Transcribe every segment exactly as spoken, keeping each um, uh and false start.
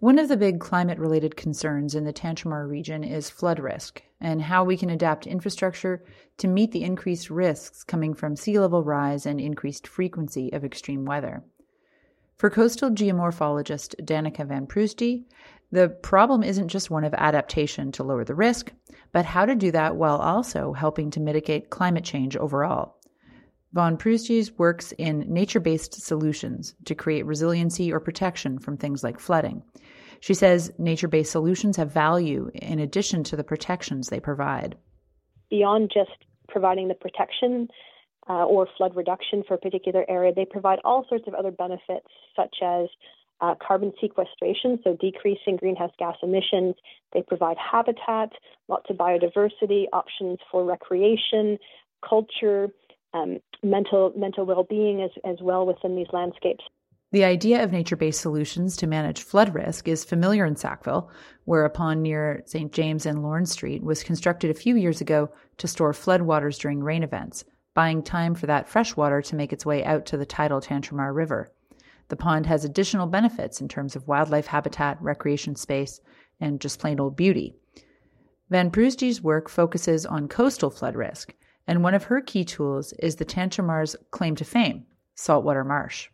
One of the big climate-related concerns in the Tantramar region is flood risk and how we can adapt infrastructure to meet the increased risks coming from sea level rise and increased frequency of extreme weather. For coastal geomorphologist Danica Van Proosty, the problem isn't just one of adaptation to lower the risk, but how to do that while also helping to mitigate climate change overall. Van Proosty works in nature-based solutions to create resiliency or protection from things like flooding. She says nature-based solutions have value in addition to the protections they provide. Beyond just providing the protection uh, or flood reduction for a particular area, they provide all sorts of other benefits, such as uh, carbon sequestration, so decreasing greenhouse gas emissions. They provide habitat, lots of biodiversity, options for recreation, culture, um, mental mental well-being as, as well within these landscapes. The idea of nature-based solutions to manage flood risk is familiar in Sackville, where a pond near Saint James and Lorne Street was constructed a few years ago to store floodwaters during rain events, buying time for that fresh water to make its way out to the tidal Tantramar River. The pond has additional benefits in terms of wildlife habitat, recreation space, and just plain old beauty. Van Proosty's work focuses on coastal flood risk, and one of her key tools is the Tantramar's claim to fame, saltwater marsh.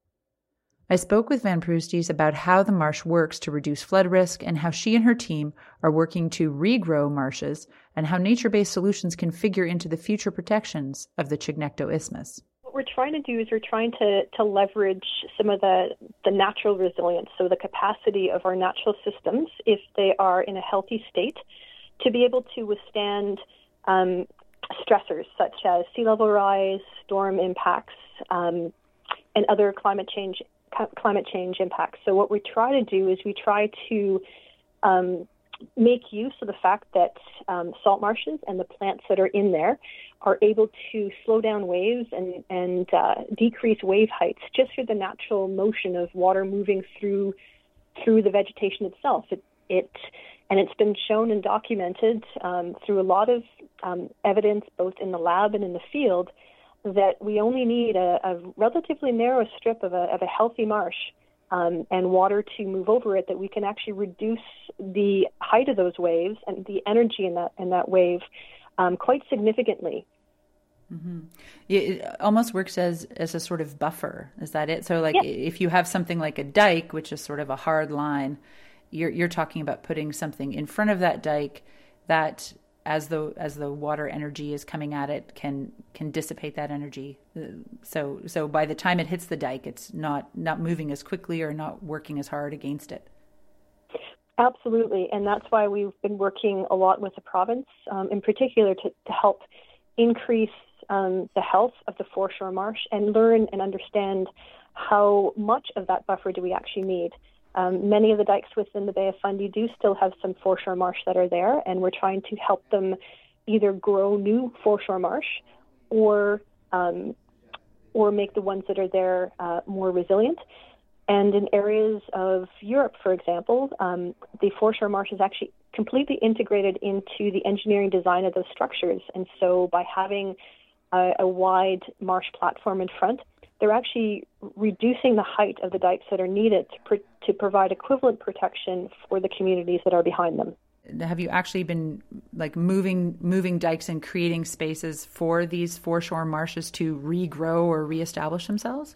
I spoke with Van Proosty about how the marsh works to reduce flood risk and how she and her team are working to regrow marshes and how nature-based solutions can figure into the future protections of the Chignecto Isthmus. What we're trying to do is we're trying to, to leverage some of the, the natural resilience, so the capacity of our natural systems, if they are in a healthy state, to be able to withstand um, stressors such as sea level rise, storm impacts, um, and other climate change climate change impacts. So what we try to do is we try to um, make use of the fact that um, salt marshes and the plants that are in there are able to slow down waves and, and uh, decrease wave heights just through the natural motion of water moving through through the vegetation itself. It, it and it's been shown and documented um, through a lot of um, evidence, both in the lab and in the field, that we only need a, a relatively narrow strip of a, of a healthy marsh um, and water to move over it, that we can actually reduce the height of those waves and the energy in that in that wave um, quite significantly. Mm-hmm. It almost works as, as a sort of buffer. Is that it? So like yeah. If you have something like a dike, which is sort of a hard line, you're you're talking about putting something in front of that dike that as the as the water energy is coming at it, can can dissipate that energy. So so by the time it hits the dike, it's not not moving as quickly or not working as hard against it. Absolutely, and that's why we've been working a lot with the province, um, in particular, to, to help increase um, the health of the foreshore marsh and learn and understand how much of that buffer do we actually need. Um, many of the dikes within the Bay of Fundy do still have some foreshore marsh that are there, and we're trying to help them either grow new foreshore marsh or um, or make the ones that are there uh, more resilient. And in areas of Europe, for example, um, the foreshore marsh is actually completely integrated into the engineering design of those structures. And so by having a, a wide marsh platform in front, they're actually reducing the height of the dikes that are needed to, pr- to provide equivalent protection for the communities that are behind them. Have you actually been like moving moving dikes and creating spaces for these foreshore marshes to regrow or reestablish themselves?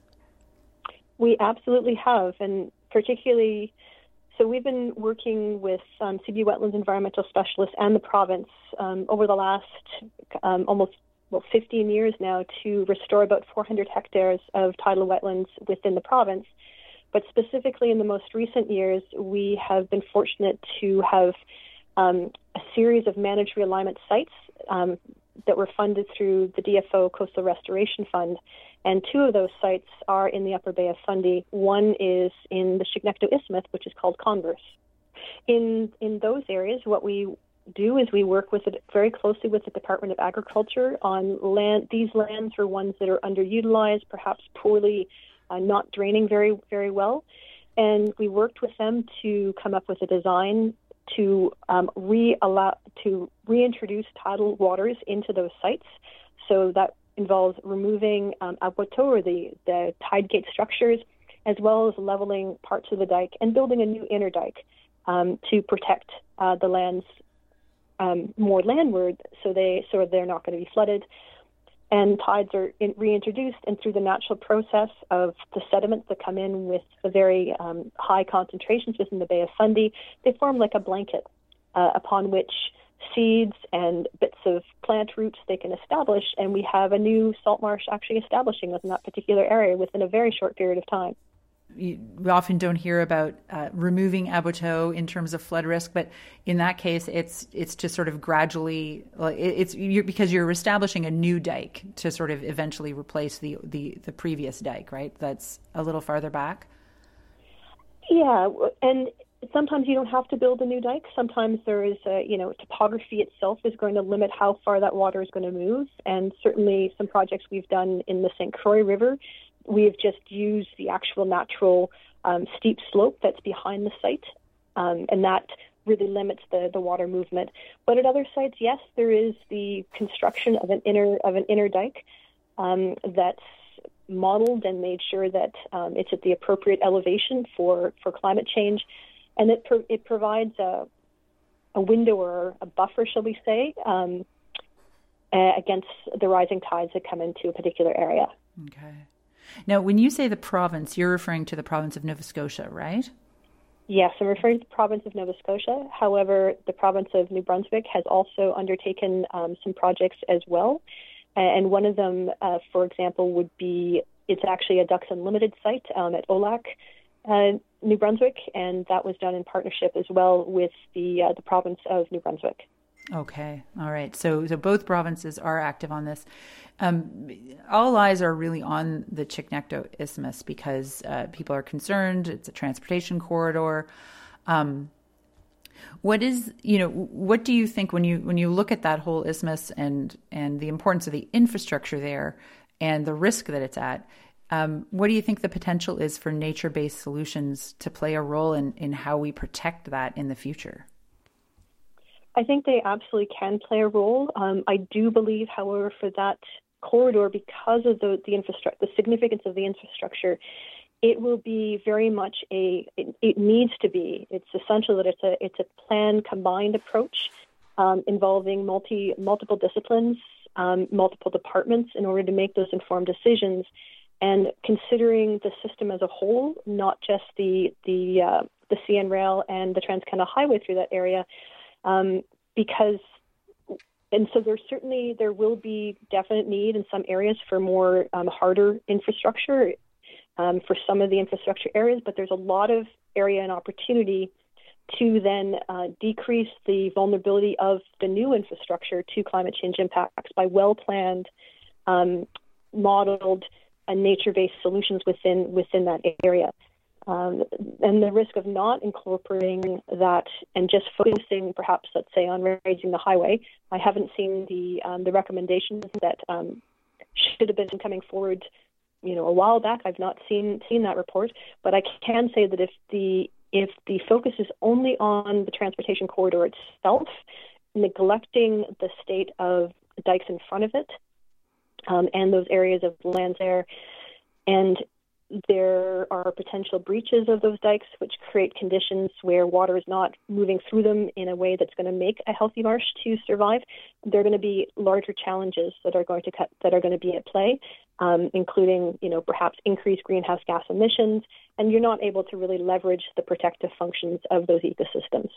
We absolutely have, and particularly, so we've been working with um, C B Wetlands environmental specialists and the province um, over the last um, almost well, fifteen years now to restore about four hundred hectares of tidal wetlands within the province. But specifically in the most recent years, we have been fortunate to have um, a series of managed realignment sites um, that were funded through the D F O Coastal Restoration Fund. And two of those sites are in the Upper Bay of Fundy. One is in the Chignecto Isthmus, which is called Converse. In in those areas, what we do is we work with it very closely with the Department of Agriculture on land. These lands are ones that are underutilized, perhaps poorly, uh, not draining very, very well. And we worked with them to come up with a design to um, re-allow, to reintroduce tidal waters into those sites. So that involves removing um, aguato, or the, the tide gate structures, as well as leveling parts of the dike and building a new inner dike um, to protect uh, the lands um, more landward, so they so they're not going to be flooded. And tides are in, reintroduced, and through the natural process of the sediments that come in with the very um, high concentrations within the Bay of Fundy, they form like a blanket uh, upon which seeds and bits of plant roots they can establish, and we have a new salt marsh actually establishing within that particular area within a very short period of time. We often don't hear about uh, removing Aboiteau in terms of flood risk, but in that case, it's it's just sort of gradually, it's you're, because you're establishing a new dike to sort of eventually replace the, the, the previous dike, right? That's a little farther back. Yeah, and sometimes you don't have to build a new dike. Sometimes there is, a, you know, topography itself is going to limit how far that water is going to move, and certainly some projects we've done in the Saint Croix River, we've just used the actual natural um, steep slope that's behind the site, um, and that really limits the, the water movement. But at other sites, yes, there is the construction of an inner of an inner dike um, that's modeled and made sure that um, it's at the appropriate elevation for, for climate change, and it pro- it provides a a window or a buffer, shall we say, um, uh, against the rising tides that come into a particular area. Okay. Now, when you say the province, you're referring to the province of Nova Scotia, right? Yes, I'm referring to the province of Nova Scotia. However, the province of New Brunswick has also undertaken um, some projects as well. And one of them, uh, for example, would be, it's actually a Ducks Unlimited site um, at Olac, uh, New Brunswick, and that was done in partnership as well with the uh, the province of New Brunswick. Okay. All right. So so both provinces are active on this. Um, all eyes are really on the Chignecto Isthmus because uh, people are concerned. It's a transportation corridor. Um, what is, you know, what do you think when you when you look at that whole isthmus and and the importance of the infrastructure there and the risk that it's at? Um, what do you think the potential is for nature-based solutions to play a role in, in how we protect that in the future? I think they absolutely can play a role. Um, I do believe, however, for that corridor, because of the the, infrastru- the significance of the infrastructure, it will be very much a. It, it needs to be. It's essential that it's a it's a planned, combined approach um, involving multi multiple disciplines, um, multiple departments, in order to make those informed decisions, and considering the system as a whole, not just the the uh, the C N Rail and the Trans-Canada Highway through that area. Um, because, and so there's certainly, there will be definite need in some areas for more um, harder infrastructure um, for some of the infrastructure areas, but there's a lot of area and opportunity to then uh, decrease the vulnerability of the new infrastructure to climate change impacts by well-planned, um, modeled, and nature-based solutions within within that area. Um, and the risk of not incorporating that and just focusing, perhaps, let's say, on raising the highway. I haven't seen the um, the recommendations that um, should have been coming forward, you know, a while back. I've not seen seen that report, but I can say that if the if the focus is only on the transportation corridor itself, neglecting the state of the dikes in front of it um, and those areas of lands there, and there are potential breaches of those dikes, which create conditions where water is not moving through them in a way that's going to make a healthy marsh to survive. There are going to be larger challenges that are going to cut, that are going to be at play, um, including, you know, perhaps increased greenhouse gas emissions, and you're not able to really leverage the protective functions of those ecosystems.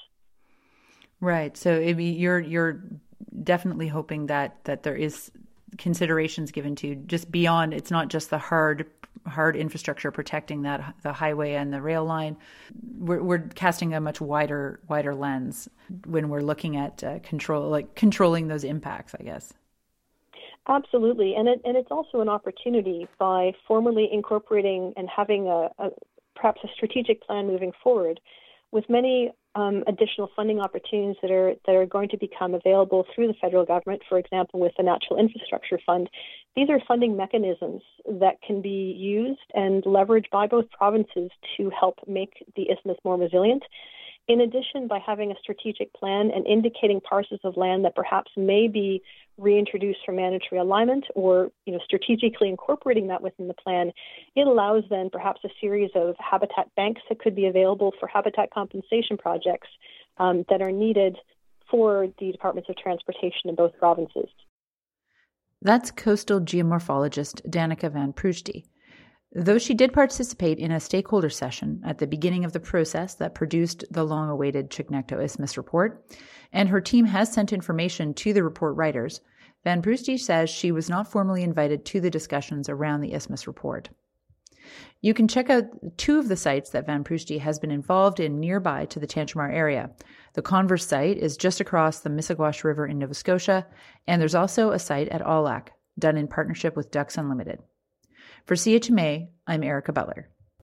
Right. So it be, you're you're definitely hoping that that there is considerations given to just beyond. It's not just the hard. hard infrastructure protecting that the highway and the rail line. We're, we're casting a much wider wider lens when we're looking at uh, control, like controlling those impacts, I guess. Absolutely, and it, and it's also an opportunity by formally incorporating and having a, a perhaps a strategic plan moving forward, with many um, additional funding opportunities that are that are going to become available through the federal government. For example, with the Natural Infrastructure Fund, these are funding mechanisms that can be used and leveraged by both provinces to help make the isthmus more resilient. In addition, by having a strategic plan and indicating parcels of land that perhaps may be reintroduced for managed realignment, or you know, strategically incorporating that within the plan, it allows then perhaps a series of habitat banks that could be available for habitat compensation projects um, that are needed for the Departments of Transportation in both provinces. That's coastal geomorphologist Danica Van Proosty. Though she did participate in a stakeholder session at the beginning of the process that produced the long-awaited Chignecto Isthmus report, and her team has sent information to the report writers, Van Proosty says she was not formally invited to the discussions around the Isthmus report. You can check out two of the sites that Van Proosty has been involved in nearby to the Tantramar area. The Converse site is just across the Missaguash River in Nova Scotia, and there's also a site at Aulac, done in partnership with Ducks Unlimited. For C H M A, I'm Erica Butler.